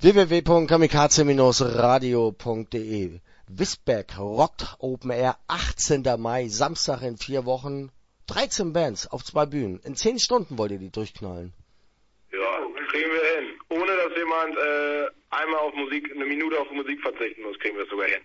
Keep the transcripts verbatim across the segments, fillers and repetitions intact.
w w w punkt kamikaze radio punkt de. Wisberg rockt Open Air, achtzehnter Mai, Samstag in vier Wochen. dreizehn Bands auf zwei Bühnen. In zehn Stunden wollt ihr die durchknallen. Ja, kriegen wir hin. Ohne dass jemand äh, einmal auf Musik, eine Minute auf Musik verzichten muss, kriegen wir es sogar hin.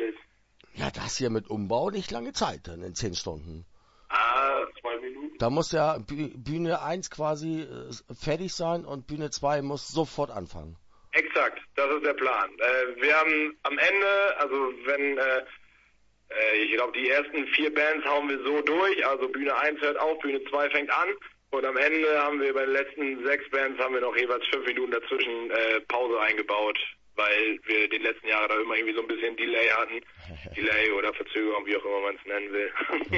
Ja, das hier mit Umbau nicht lange Zeit, dann in zehn Stunden. Ah, zwei Minuten. Da muss ja Bühne eins quasi äh, fertig sein und Bühne zwei muss sofort anfangen. Exakt, das ist der Plan. Äh, wir haben am Ende, also wenn, äh, äh, ich glaube, die ersten vier Bands hauen wir so durch, also Bühne eins hört auf, Bühne zwei fängt an und am Ende haben wir bei den letzten sechs Bands haben wir noch jeweils fünf Minuten dazwischen äh, Pause eingebaut, weil wir die letzten Jahre da immer irgendwie so ein bisschen Delay hatten. Delay oder Verzögerung, wie auch immer man es nennen will.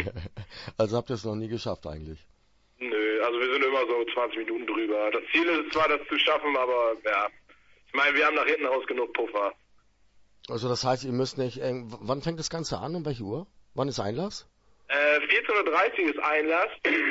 Also habt ihr es noch nie geschafft eigentlich? Nö, also wir sind immer so zwanzig Minuten drüber. Das Ziel ist zwar, das zu schaffen, aber ja, ich meine, wir haben nach hinten raus genug Puffer. Also das heißt, ihr müsst nicht, äh, wann fängt das Ganze an, um welche Uhr? Wann ist Einlass? Äh, vierzehn Uhr dreißig ist Einlass.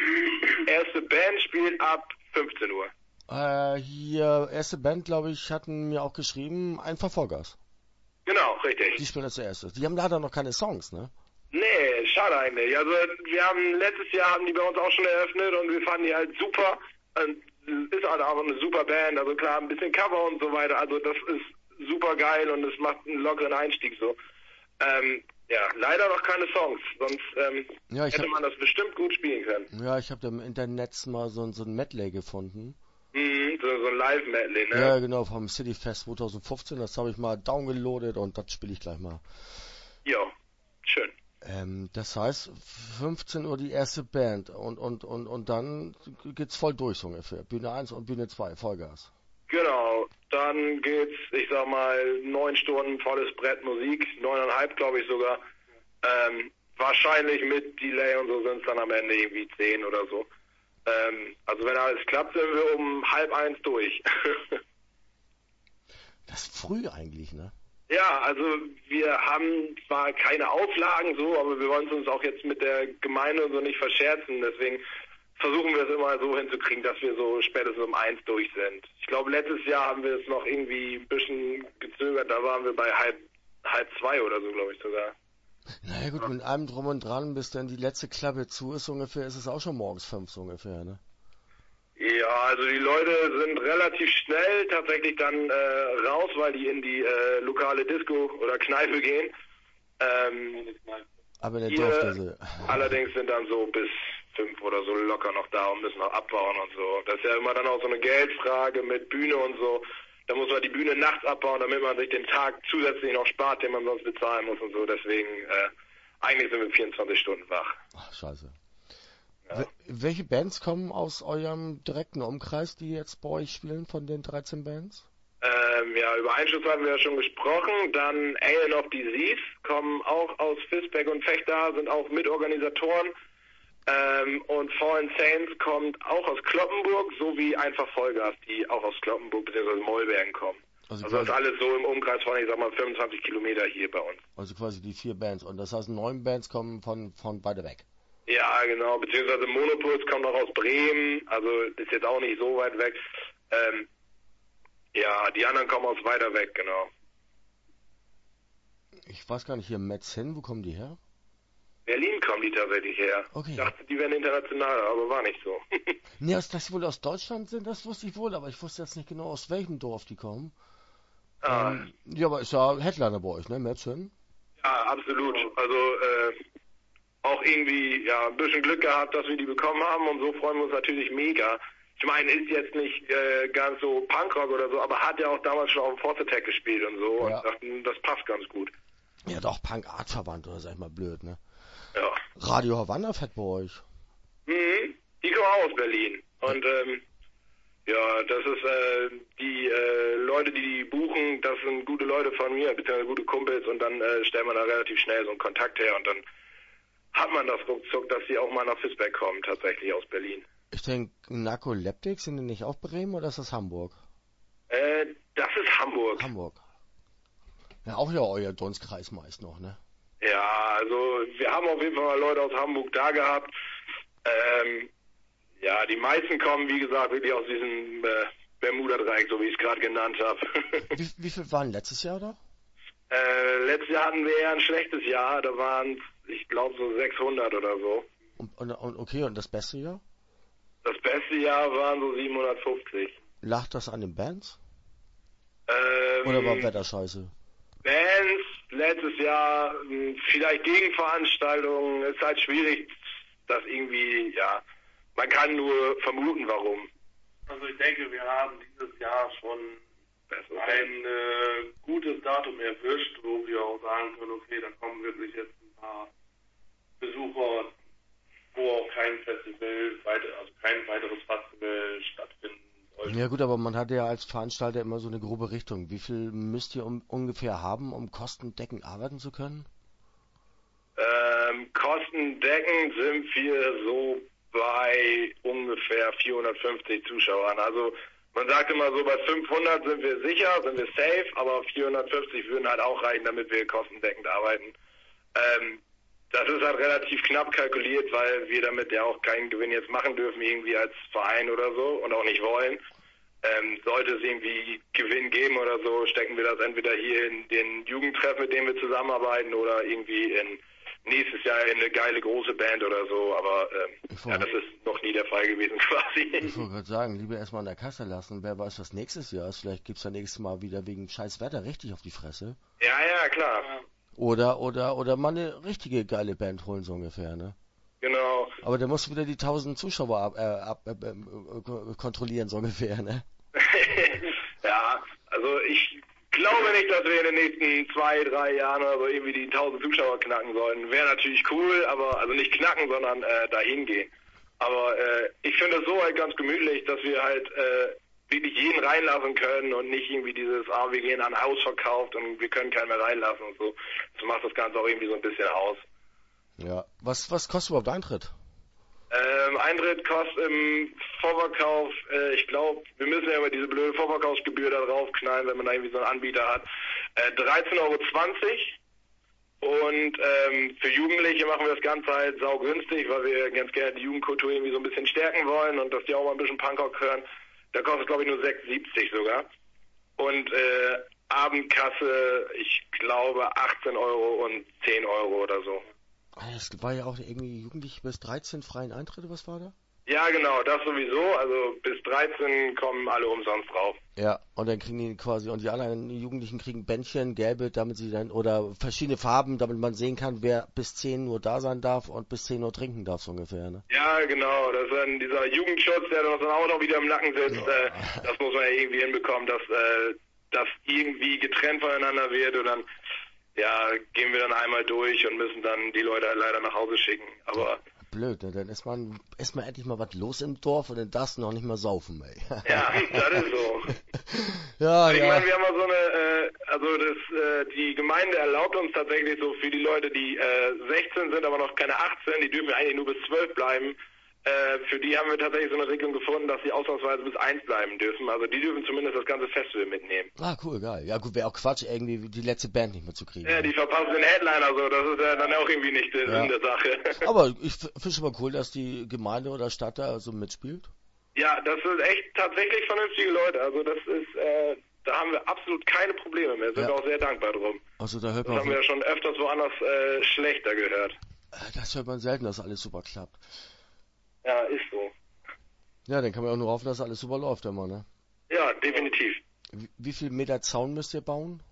Erste Band spielt ab fünfzehn Uhr. Äh, hier, erste Band, glaube ich, hatten mir auch geschrieben, einfach Vollgas. Genau, richtig. Die spielen als erstes. Die haben leider noch keine Songs, ne? Nee, schade eigentlich. Also wir haben letztes Jahr haben die bei uns auch schon eröffnet und wir fanden die halt super. Und ist halt auch eine super Band, also klar, ein bisschen Cover und so weiter. Also das ist super geil und es macht einen lockeren Einstieg so. Ähm, ja, leider noch keine Songs, sonst ähm, ja, hätte hab, man das bestimmt gut spielen können. Ja, ich habe im Internet mal so, so ein Medley gefunden. Mhm, so, so ein Live-Medley, ne? Ja, genau, vom City Fest zwanzig fünfzehn, das habe ich mal downgeloadet und das spiele ich gleich mal. Jo, schön. Ähm, das heißt, fünfzehn Uhr die erste Band und, und, und, und dann geht's voll durch so ungefähr. Bühne eins und Bühne zwei, Vollgas. Genau, dann geht's, ich sag mal, neun Stunden volles Brett Musik, neuneinhalb glaube ich sogar. Ähm, wahrscheinlich mit Delay und so sind es dann am Ende irgendwie zehn oder so. Ähm, also wenn alles klappt, sind wir um halb eins durch. Das ist früh eigentlich, ne? Ja, also wir haben zwar keine Auflagen so, aber wir wollen es uns auch jetzt mit der Gemeinde und so nicht verscherzen. Deswegen versuchen wir es immer so hinzukriegen, dass wir so spätestens um eins durch sind. Ich glaube, letztes Jahr haben wir es noch irgendwie ein bisschen gezögert. Da waren wir bei halb, halb zwei oder so, glaube ich sogar. Naja gut, mit allem drum und dran, bis dann die letzte Klappe zu ist ungefähr, ist es auch schon morgens fünf so ungefähr, ne? Ja, also die Leute sind relativ schnell tatsächlich dann äh, raus, weil die in die äh, lokale Disco oder Kneipe gehen. Ähm, Aber der hier durfte allerdings sind dann so bis fünf oder so locker noch da und müssen noch abbauen und so. Das ist ja immer dann auch so eine Geldfrage mit Bühne und so. Da muss man die Bühne nachts abbauen, damit man sich den Tag zusätzlich noch spart, den man sonst bezahlen muss und so. Deswegen, äh, eigentlich sind wir vierundzwanzig Stunden wach. Ach, scheiße. Ja. W- welche Bands kommen aus eurem direkten Umkreis, die jetzt bei euch spielen, von den dreizehn Bands? Ähm, ja, über Einschuss haben wir ja schon gesprochen. Dann Alien of Disease kommen auch aus Visbeck und Vechta, sind auch Mitorganisatoren. Ähm, und Fallen Saints kommt auch aus Cloppenburg, sowie einfach Vollgas, die auch aus Cloppenburg bzw. Mollbergen kommen. Also, Also das ist alles so im Umkreis von, ich sag mal, fünfundzwanzig Kilometer hier bei uns. Also quasi die vier Bands. Und das heißt, neun Bands kommen von, von weiter weg. Ja, genau, beziehungsweise Monopuls kommt auch aus Bremen, also ist jetzt auch nicht so weit weg. Ähm, ja, die anderen kommen aus weiter weg, genau. Ich weiß gar nicht, hier Metzhen, wo kommen die her? Berlin kommen die tatsächlich her. Okay. Ich dachte, die wären international, aber war nicht so. Nee, dass dass sie wohl aus Deutschland sind, das wusste ich wohl, aber ich wusste jetzt nicht genau, aus welchem Dorf die kommen. Ah. Ähm, ja, aber ist ja Headliner bei euch, ne, Metzhen? Ja, absolut. Also äh, auch irgendwie ja ein bisschen Glück gehabt, dass wir die bekommen haben und so freuen wir uns natürlich mega. Ich meine, ist jetzt nicht äh, ganz so Punkrock oder so, aber hat ja auch damals schon auf dem Force Attack gespielt und so Ja. und dachten, das passt ganz gut. Ja, doch, Punk-Art-Verband oder sag ich mal blöd, ne? Ja. Radio Havanna fährt bei euch. Mhm. Die kommen auch aus Berlin. Und ähm, ja, das ist äh, die äh, Leute, die die buchen, das sind gute Leute von mir, beziehungsweise gute Kumpels und dann äh, stellt man da relativ schnell so einen Kontakt her und dann hat man das ruckzuck, dass die auch mal nach Visbeck kommen, tatsächlich aus Berlin. Ich denke, Narcoleptics, sind die nicht auch Bremen oder ist das Hamburg? Äh, das ist Hamburg. Hamburg. Ja, auch ja euer Dunstkreis meist noch, ne? Ja, also wir haben auf jeden Fall mal Leute aus Hamburg da gehabt. Ähm, ja, die meisten kommen, wie gesagt, wirklich aus diesem äh, Bermuda-Dreieck, so wie ich es gerade genannt habe. Wie, wie viel waren letztes Jahr da? Äh, letztes Jahr hatten wir eher ein schlechtes Jahr, da waren es, ich glaube, so sechshundert oder so. Und, und, und okay, und das beste Jahr? Das beste Jahr waren so siebenhundertfünfzig. Lag das an den Bands? Ähm, Oder war Wetter scheiße? Bands, letztes Jahr, mh, vielleicht Gegenveranstaltungen, ist halt schwierig, das irgendwie, ja, man kann nur vermuten, warum. Also ich denke, wir haben dieses Jahr schon ein äh, gutes Datum erwischt, wo wir auch sagen können, okay, da kommen wirklich jetzt ein paar Besucher, wo auch kein Festival, weiter, also kein weiteres Festival stattfinden sollte. Ja gut, aber man hat ja als Veranstalter immer so eine grobe Richtung. Wie viel müsst ihr um, ungefähr haben, um kostendeckend arbeiten zu können? Ähm, kostendeckend sind wir so bei ungefähr vierhundertfünfzig Zuschauern. Also man sagt immer so, bei fünfhundert sind wir sicher, sind wir safe, aber vierhundertfünfzig würden halt auch reichen, damit wir kostendeckend arbeiten. Ähm, das ist halt relativ knapp kalkuliert, weil wir damit ja auch keinen Gewinn jetzt machen dürfen, irgendwie als Verein oder so, und auch nicht wollen. Ähm, sollte es irgendwie Gewinn geben oder so, stecken wir das entweder hier in den Jugendtreff, mit dem wir zusammenarbeiten, oder irgendwie in nächstes Jahr in eine geile große Band oder so, aber ähm, ja, das ist noch nie der Fall gewesen quasi. Ich wollte gerade sagen, lieber erstmal an der Kasse lassen. Wer weiß, was nächstes Jahr ist. Vielleicht gibt's ja nächstes Mal wieder wegen scheiß Wetter richtig auf die Fresse. Ja, ja, klar. Oder, oder, oder mal eine richtige geile Band holen, so ungefähr, ne? Genau. Aber der muss wieder die tausend Zuschauer ab, äh, ab, äh, äh, kontrollieren, so ungefähr, ne? Ja, also ich glaube nicht, dass wir in den nächsten zwei, drei Jahren oder so irgendwie die tausend Zuschauer knacken sollten. Wäre natürlich cool, aber, also nicht knacken, sondern äh, dahin gehen. Aber äh, ich finde es so halt ganz gemütlich, dass wir halt äh, wirklich jeden reinlassen können und nicht irgendwie dieses, ah, wir gehen an Haus verkauft und wir können keinen mehr reinlassen und so. Das macht das Ganze auch irgendwie so ein bisschen aus. Ja. Was, was kostet überhaupt Eintritt? Ähm, Eintritt kostet im Vorverkauf, äh, ich glaube, wir müssen ja immer diese blöde Vorverkaufsgebühr da draufknallen, wenn man da irgendwie so einen Anbieter hat, äh, dreizehn Euro zwanzig. Und ähm, für Jugendliche machen wir das Ganze halt saugünstig, weil wir ganz gerne die Jugendkultur irgendwie so ein bisschen stärken wollen und dass die auch mal ein bisschen Punkrock hören. Da kostet, glaube ich, nur sechs siebzig sogar. Und äh, Abendkasse, ich glaube, achtzehn Euro und zehn Euro oder so. Es war ja auch irgendwie Jugendliche bis dreizehn freien Eintritte, was war da? Ja, genau, das sowieso. Also bis dreizehn kommen alle umsonst drauf. Ja, und dann kriegen die quasi, und die anderen Jugendlichen kriegen Bändchen, gelbe, damit sie dann, oder verschiedene Farben, damit man sehen kann, wer bis zehn Uhr da sein darf und bis zehn Uhr trinken darf, so ungefähr, ne? Ja, genau, das ist dann dieser Jugendschutz, der uns dann auch noch wieder im Nacken sitzt. Ja. Äh, das muss man ja irgendwie hinbekommen, dass äh, das irgendwie getrennt voneinander wird und dann, ja, gehen wir dann einmal durch und müssen dann die Leute halt leider nach Hause schicken. Aber blöd, ne? Dann ist man, ist man endlich mal was los im Dorf und dann darfst du noch nicht mal saufen, ey. Ja, das ist so. Ja, ich ja. meine, wir haben mal so eine, äh, also das, äh, die Gemeinde erlaubt uns tatsächlich so für die Leute, die äh, sechzehn sind, aber noch keine achtzehn, die dürfen eigentlich nur bis zwölf bleiben. Äh, für die haben wir tatsächlich so eine Regelung gefunden, dass sie ausnahmsweise bis eins bleiben dürfen. Also die dürfen zumindest das ganze Festival mitnehmen. Ah, cool, geil. Ja gut, wäre auch Quatsch, irgendwie die letzte Band nicht mehr zu kriegen. Ja, die verpassen den Headliner so, das ist ja dann auch irgendwie nicht der Sinn der Sache. Aber ich finde es aber cool, dass die Gemeinde oder Stadt da so mitspielt. Ja, das sind echt tatsächlich vernünftige Leute. Also das ist, äh, da haben wir absolut keine Probleme mehr. Sind Ja. wir auch sehr dankbar drum. Also da hört Das man haben wir ja schon öfters woanders äh, schlechter gehört. das hört man selten, dass alles super klappt. Ja, ist so. Ja, dann kann man auch nur hoffen, dass alles super läuft immer, ne? Ja, definitiv. Wie, wie viel Meter Zaun müsst ihr bauen?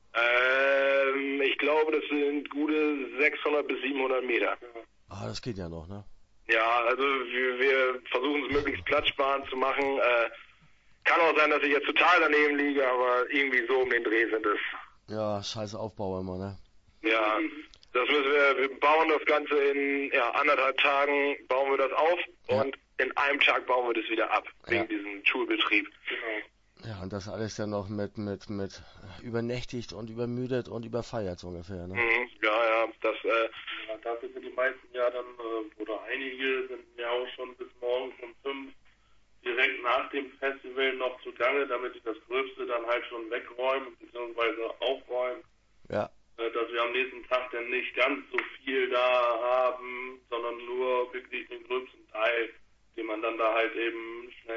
Ähm, ich glaube, das sind gute sechshundert bis siebenhundert Meter. Ah, das geht ja noch, ne? Ja, also wir, wir versuchen es möglichst platzsparend zu machen. Äh, kann auch sein, dass ich jetzt total daneben liege, aber irgendwie so um den Dreh sind es. Ja, scheiße Aufbau immer, ne? Ja, das müssen wir, wir bauen das Ganze in ja, anderthalb Tagen, bauen wir das auf Ja. und in einem Tag bauen wir das wieder ab, wegen Ja. diesem Schulbetrieb. Genau. Ja, und das alles dann noch mit, mit, mit übernächtigt und übermüdet und überfeiert, so ungefähr, ne? Mhm, ja, ja, das, äh, Ja, dafür sind die meisten ja dann, äh, oder einige sind ja auch schon bis morgens um fünf direkt nach dem Festival noch zugange, damit sie das Gröbste dann halt schon wegräumen bzw. aufräumen. Ja. Äh, dass wir am nächsten Tag dann nicht ganz so viel da haben, sondern nur wirklich den gröbsten Teil, den man dann da halt eben schnell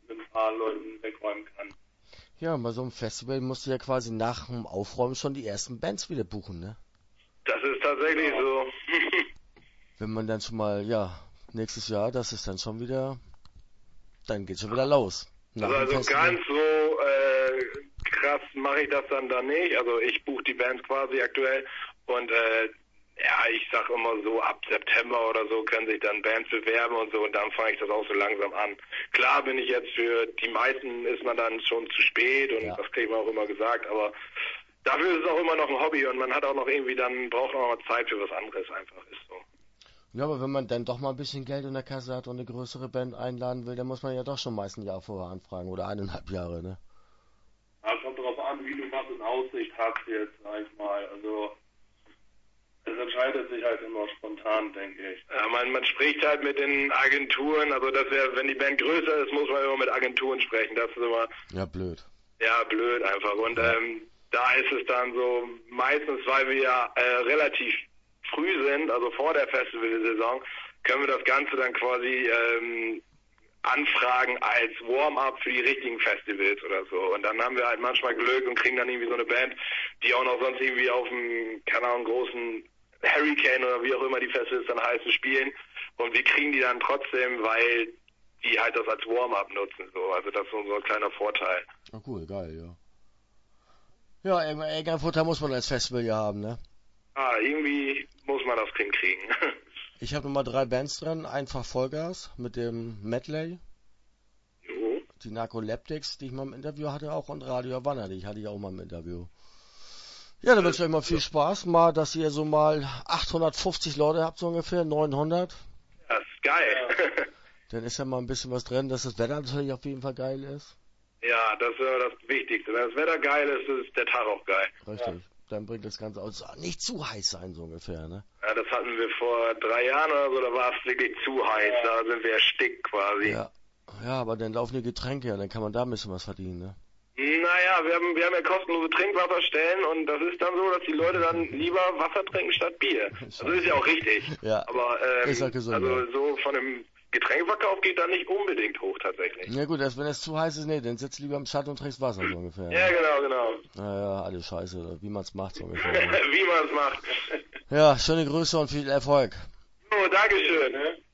mit ein paar Leuten wegräumen kann. Ja, bei so einem Festival musst du ja quasi nach dem Aufräumen schon die ersten Bands wieder buchen, ne? Das ist tatsächlich ja. so. Wenn man dann schon mal, ja, nächstes Jahr, das ist dann schon wieder, dann geht's schon wieder los. Also, also ganz so äh, krass mache ich das dann da nicht. Also ich buche die Bands quasi aktuell und äh, ja, ich sag immer so, ab September oder so können sich dann Bands bewerben und so und dann fange ich das auch so langsam an. Klar bin ich jetzt für die meisten ist man dann schon zu spät und ja. das kriegt man auch immer gesagt, aber dafür ist es auch immer noch ein Hobby und man hat auch noch irgendwie dann, braucht noch mal Zeit für was anderes einfach, ist so. Ja, aber wenn man dann doch mal ein bisschen Geld in der Kasse hat und eine größere Band einladen will, dann muss man ja doch schon meist ein Jahr vorher anfragen oder eineinhalb Jahre, ne? Ja, kommt darauf an, wie du was in Aussicht hast jetzt, sag ich mal, also es entscheidet sich halt immer spontan, denke ich. Ja, man, man spricht halt mit den Agenturen, also das wäre, wenn die Band größer ist, muss man immer mit Agenturen sprechen, das ist immer... Ja, blöd. Ja, blöd einfach und ja. ähm, da ist es dann so, meistens, weil wir ja äh, relativ früh sind, also vor der Festivalsaison, können wir das Ganze dann quasi ähm, anfragen als Warm-up für die richtigen Festivals oder so. Und dann haben wir halt manchmal Glück und kriegen dann irgendwie so eine Band, die auch noch sonst irgendwie auf dem, keine Ahnung, großen Hurricane oder wie auch immer die Festivals dann heißen, spielen. Und wir kriegen die dann trotzdem, weil die halt das als Warm-up nutzen. So. Also das ist so ein kleiner Vorteil. Ah, cool, geil, ja. Ja, irgendeinen Vorteil muss man als Festival ja haben, ne? Ah, irgendwie muss man das hinkriegen. Ich habe nochmal drei Bands drin, einfach Vollgas mit dem Medley, jo. die Narcoleptics, die ich mal im Interview hatte auch und Radio Havanna, die hatte ich auch mal im Interview. Ja, dann wünsche ich euch mal viel Spaß, mal, dass ihr so mal achthundertfünfzig Leute habt, so ungefähr, neunhundert. Das ist geil. Dann ist ja mal ein bisschen was drin, dass das Wetter natürlich auf jeden Fall geil ist. Ja, das ist ja das Wichtigste. Wenn das Wetter geil ist, ist der Tag auch geil. Richtig. Ja. Dann bringt das Ganze aus. Nicht zu heiß sein, so ungefähr, ne? Ja, das hatten wir vor drei Jahren oder so, da war es wirklich zu heiß. Ja. Da sind wir erstickt quasi. Ja. Ja, aber dann laufen die Getränke ja, dann kann man da ein bisschen was verdienen, ne? Naja, wir haben, wir haben ja kostenlose Trinkwasserstellen und das ist dann so, dass die Leute dann lieber Wasser trinken statt Bier. Also ist ja auch richtig. Ja. Aber ähm, ist halt gesund, also ja. so von dem Getränkeverkauf geht da nicht unbedingt hoch tatsächlich. Ja gut, erst wenn es zu heiß ist, nee, dann sitzt lieber im Schatten und trinkst Wasser so ungefähr. Ja, genau, genau. Naja, alles scheiße, wie man's macht so ungefähr. Wie man's macht. Ja, schöne Grüße und viel Erfolg. Oh, Dankeschön.